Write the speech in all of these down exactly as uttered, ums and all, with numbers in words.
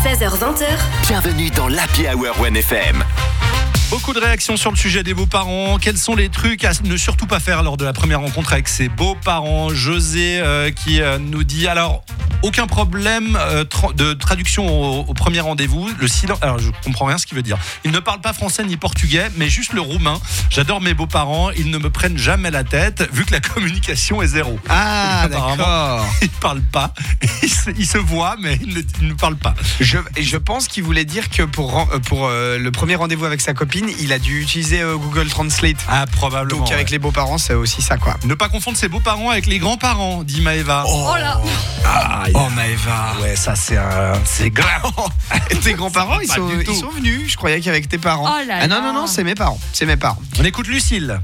seize heures vingt. Bienvenue dans l'Happy Hour One F M. Beaucoup de réactions sur le sujet des beaux-parents. Quels sont les trucs à ne surtout pas faire lors de la première rencontre avec ses beaux-parents? José euh, qui euh, nous dit alors aucun problème euh, tra- de traduction au, au premier rendez-vous. Le silence. Alors je comprends rien ce qu'il veut dire. Ils ne parlent pas français ni portugais, mais juste le roumain. J'adore mes beaux-parents. Ils ne me prennent jamais la tête, vu que la communication est zéro. Ah, d'accord. Ils ne parlent pas. Ils se, ils se voient, mais ils ne, ils ne parlent pas. Je, je pense qu'il voulait dire que pour, pour euh, le premier rendez-vous avec sa copine, il a dû utiliser euh, Google Translate. Ah, probablement. Donc avec ouais. les beaux-parents, c'est aussi ça, quoi. Ne pas confondre ses beaux-parents avec les grands-parents, dit Maëva. Oh, Oh là. Ah, oh Maëva. ouais, ça c'est un, c'est grave. Et tes grands-parents, ils Pas sont, du tout. ils sont venus. Je croyais qu'avec tes parents. Oh là ah non, là. non, non, c'est mes parents. C'est mes parents. On écoute Lucille.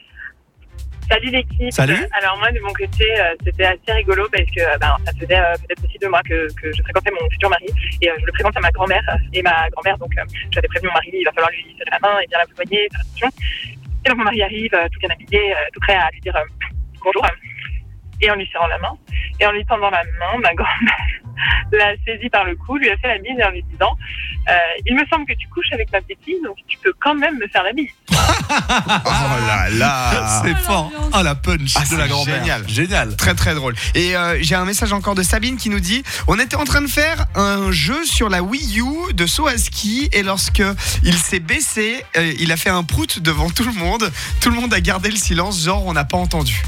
Salut l'équipe. Salut. Alors moi de mon côté euh, c'était assez rigolo parce que euh, ben, ça faisait euh, peut-être aussi deux mois que, que je fréquentais mon futur mari et euh, je le présente à ma grand-mère et ma grand-mère donc euh, j'avais prévenu mon mari il va falloir lui serrer la main et bien l'accompagner, faire attention. Et donc mon mari arrive euh, tout bien habillé, euh, tout prêt à lui dire euh, bonjour euh, et en lui serrant la main et en lui tendant la main ma grand-mère l'a saisi par le cou, lui a fait la bise et en lui disant euh, il me semble que tu couches avec ma petite donc tu peux quand même me faire la bise. Oh là là. C'est Oh, fort. l'ambiance. Oh la punch Ah, de c'est la grand-mère. génial. Génial. Très très drôle. Et euh, j'ai un message encore de Sabine qui nous dit on était en train de faire un jeu sur la Wii U de saut à ski et lorsque il s'est baissé, euh, il a fait un prout devant tout le monde. Tout le monde a gardé le silence, genre on n'a pas entendu.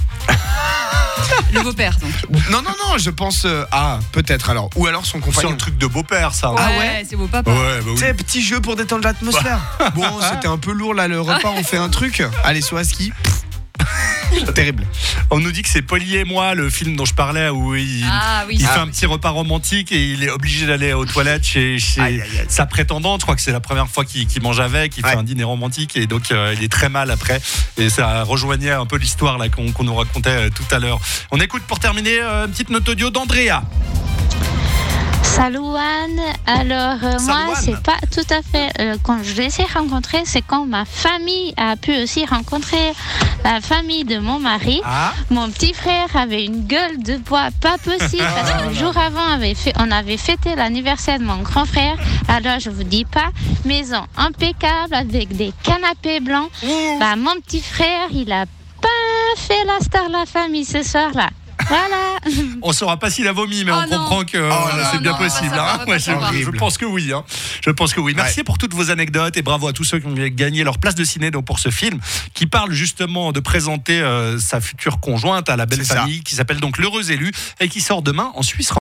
Le beau-père, donc. Non non non, je pense euh, ah peut-être alors ou alors son Sur compagnon. le truc de beau-père, ça. Ah ouais c'est beau papa. Ouais, bah oui. C'est petit jeu pour détendre l'atmosphère. Bon, c'était un peu lourd là le repas, on fait un truc. Allez, saut à ski. Terrible. On nous dit que c'est Polly et moi, le film dont je parlais, où il, Ah oui. il Ah fait un oui. petit repas romantique et il est obligé d'aller aux toilettes chez, chez Aïe, aïe, aïe. sa prétendante. Je crois que c'est la première fois qu'il, qu'il mange avec, il Ouais. fait un dîner romantique et donc euh, il est très mal après. Et ça rejoignait un peu l'histoire là qu'on, qu'on nous racontait euh, tout à l'heure. On écoute pour terminer euh, une petite note audio d'Andrea. Salut Anne, alors euh, Salut, moi Anne. c'est pas tout à fait euh, quand je les ai rencontrés, c'est quand ma famille a pu aussi rencontrer la famille de mon mari. Ah, Mon petit frère avait une gueule de bois pas possible parce que le jour avant avait fait, on avait fêté l'anniversaire de mon grand frère. Alors je vous dis pas, maison impeccable avec des canapés blancs. Bah mon petit frère il a pas fait la star de la famille ce soir-là. Voilà. on saura pas s'il a vomi, mais Oh on non. comprend que euh, Oh c'est non, bien non, on va possible. savoir, hein. on va Ouais, pas je, savoir. je pense que oui. Hein. Je pense que oui. Merci Ouais. pour toutes vos anecdotes et bravo à tous ceux qui ont gagné leur place de ciné donc, pour ce film qui parle justement de présenter euh, sa future conjointe à la belle C'est ça. famille qui s'appelle donc L'Heureux Élu et qui sort demain en Suisse.